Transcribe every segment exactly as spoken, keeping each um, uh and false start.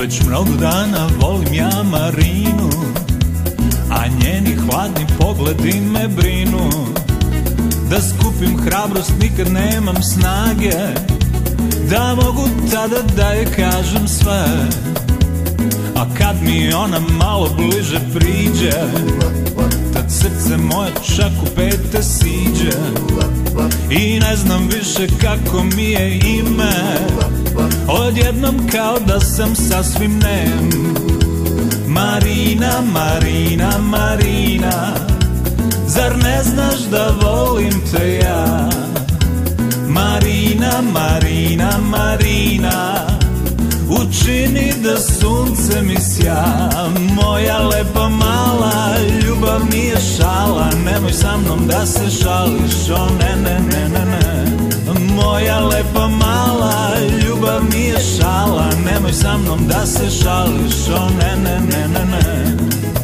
Već mnogo dana volim ja Marinu, a njeni hladni pogledi me brinu. Da skupim hrabrost nikad nemam snage, da mogu tada da je kažem sve. A kad mi ona malo bliže priđe, tad srce moje čak u pete siđe. I ne znam više kako mi je ime, odjednom kao da sam sasvim nem. Marina, Marina, Marina, zar ne znaš da volim te ja? Marina, Marina, Marina, učini da sunce mi sja. Moja lepa mala, ljubav nije šala, nemoj sa mnom da se šališ, o ne, ne, ne, ne, ne. Moja lepa mala, ljubav nije šala, nemoj sa mnom da se šališ, o ne, ne, ne, ne, ne.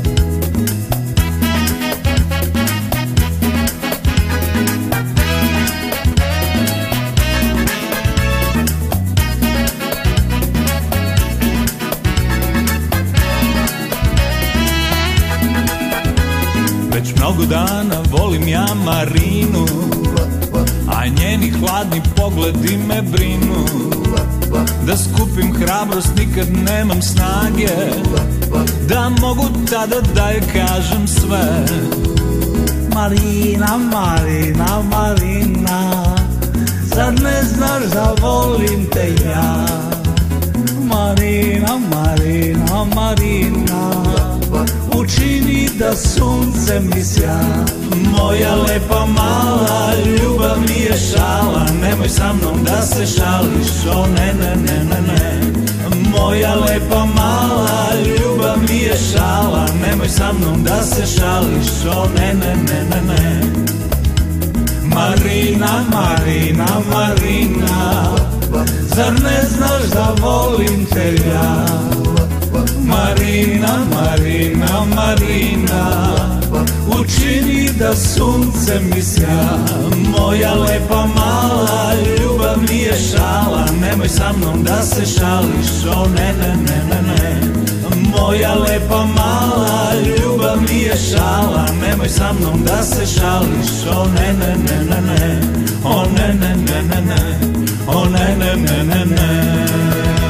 Već mnogo dana volim ja Marinu, a njeni hladni pogledi me brinu. Da skupim hrabrost nikad nemam snage, da mogu tada da je kažem sve. Marina, Marina, Marina, zar ne znaš da volim te ja? Marina, Marina, Marina, učini da sunce mi sja. Moja lepa mala, ljubav nije šala, nemoj sa mnom da se šališ, o ne, ne, ne, ne, ne. Moja lepa mala, ljubav nije šala, nemoj sa mnom da se šališ, o ne, ne, ne, ne, ne. Marina, Marina, Marina, zar ne znaš da volim te ja? Marina, Marina, Marina, učini da sunce mi sja. Moja lepa mala, ljubav nije šala, nemoj sa mnom da se šališ, o ne, ne, ne, ne, ne. Moja lepa mala, ljubav nije šala, nemoj sa mnom da se šališ, o ne, ne, ne, ne, ne. O ne, ne, ne, ne, ne. O ne, ne, ne, ne, ne.